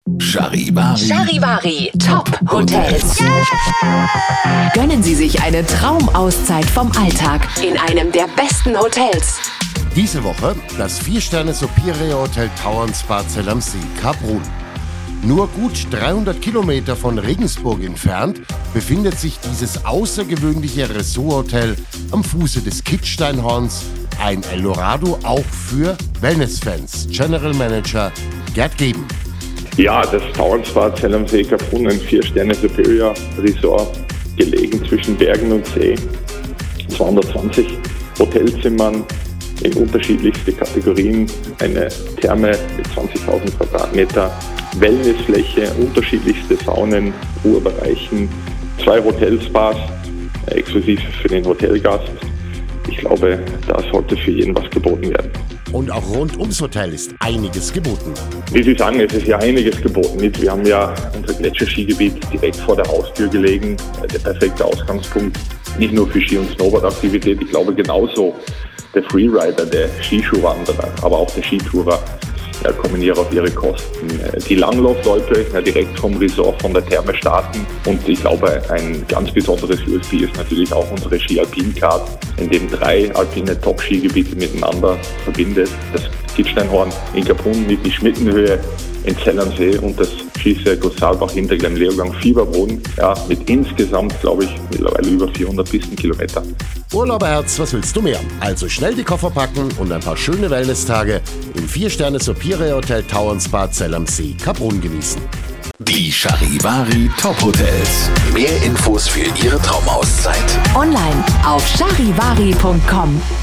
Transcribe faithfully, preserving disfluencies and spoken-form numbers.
Charivari. Charivari Top Hotels. Gönnen Sie sich eine Traumauszeit vom Alltag in einem der besten Hotels. Diese Woche das vier Sterne Superior Hotel Tauern Spa Zell am See, Kaprun. Nur gut dreihundert Kilometer von Regensburg entfernt befindet sich dieses außergewöhnliche Ressorthotel am Fuße des Kitzsteinhorns, ein Eldorado auch für Wellnessfans. General Manager Gerd Geben. Ja, das Tauern Spa Zell am See, Kaprun, ein vier Sterne Superior Resort, gelegen zwischen Bergen und See. zweihundertzwanzig Hotelzimmern in unterschiedlichste Kategorien, eine Therme mit zwanzigtausend Quadratmeter, Wellnessfläche, unterschiedlichste Saunen, Ruhebereichen, zwei Hotelspas, exklusiv für den Hotelgast. Ich glaube, da sollte für jeden was geboten werden. Und auch rund ums Hotel ist einiges geboten. Wie Sie sagen, es ist ja einiges geboten. Wir haben ja unser Gletscherskigebiet direkt vor der Haustür gelegen. Der perfekte Ausgangspunkt, nicht nur für Ski- und Snowboard-Aktivität. Ich glaube genauso der Freerider, der Skischuhwanderer, aber auch der Skitourer ja, kommen hier auf ihre Kosten. Die Langlaufloipe ja, direkt vom Resort, von der Therme starten. Und ich glaube, ein ganz besonderes U S P ist natürlich auch unsere Ski-Alpin-Card, in dem drei alpine Top-Skigebiete miteinander verbindet. Das Kitzsteinhorn in Kaprun mit die Schmittenhöhe in Zell am See und das Skicircus Saalbach hinter Gleim-Leogang Fieberboden, ja, mit insgesamt, glaube ich, mittlerweile über vierhundert Pistenkilometer. Urlauberherz, was willst du mehr? Also schnell die Koffer packen und ein paar schöne Wellnesstage im vier Sterne Superior Hotel Tauern Spa Zell am See, Kaprun genießen. Die Charivari Top Hotels. Mehr Infos für Ihre Traumauszeit Online auf charivari punkt com.